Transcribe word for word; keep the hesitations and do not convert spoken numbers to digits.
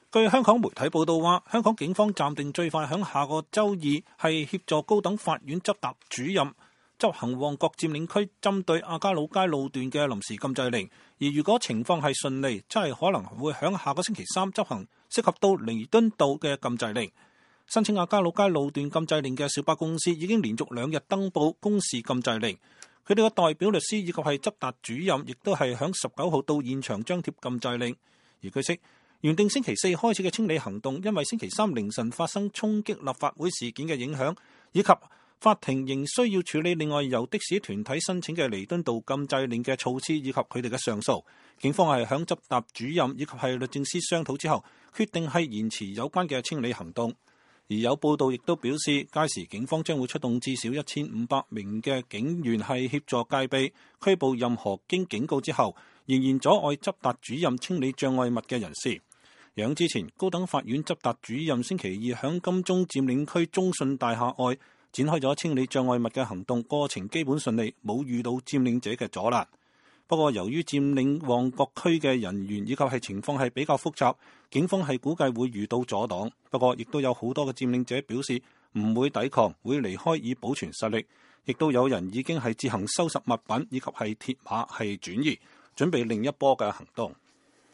據香港媒體報道話，香港警方暫定最快響下個週二係協助高等法院執達主任執行旺角佔領區針對亞皆老街路段嘅臨時禁制令，而如果情況係順利，即係可能會響下個星期三執行適合到彌敦道嘅禁制令。申請亞皆老街路段禁制令嘅小巴公司已經連續兩日登報公示禁制令，佢哋嘅代表律師以及係執達主任亦都係響十九號到現場張貼禁制令。而據悉，原定星期四開始嘅清理行動，因為星期三凌晨發生衝擊立法會事件嘅影響，以及法庭仍需要處理另外由的士團體申請嘅彌敦道禁制令嘅措施以及佢哋嘅上訴，警方係響執達主任以及係律政司商討之後，決定係延遲有關嘅清理行動。而有報道亦都表示，屆時警方將會出動至少一千五百名嘅警員係協助戒備，拘捕任何經警告之後仍然阻礙執達主任清理障礙物嘅人士。響之前，高等法院執達主任星期二響金鐘佔領區中信大廈外展開咗清理障礙物嘅行動，過程基本順利，冇遇到佔領者嘅阻攔。不過由於佔領旺角區嘅人員以及係情況係比較複雜，警方係估計會遇到阻擋。不過亦都有好多嘅佔領者表示唔會抵抗，會離開以保存實力。亦都有人已經係自行收拾物品以及係鐵馬係轉移，準備另一波嘅行動。